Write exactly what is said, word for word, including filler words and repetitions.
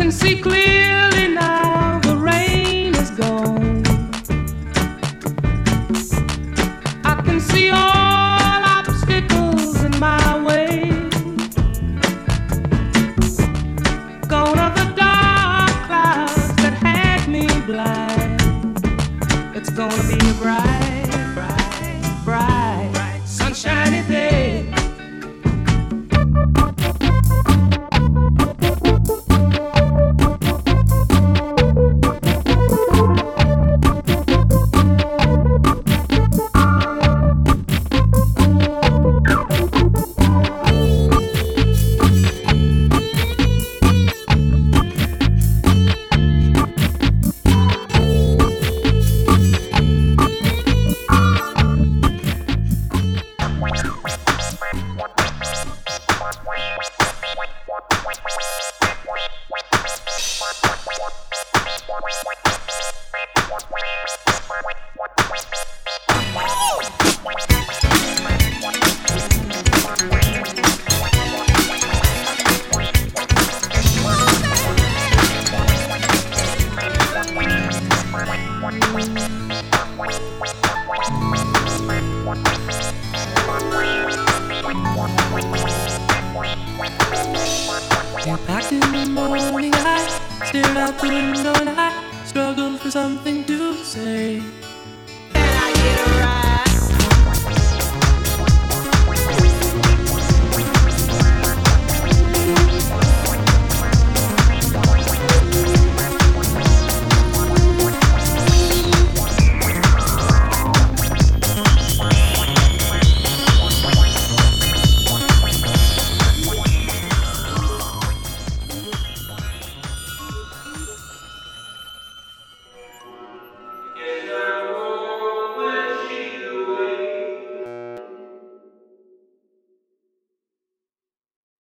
can see clearly now, the rain is gone. I can see all obstacles in my way. Gone are the dark clouds that had me blind. It's gonna be a bright, bright, bright, bright, sunshiny day. Back in the morning, I stared out the window and I struggled for something to say.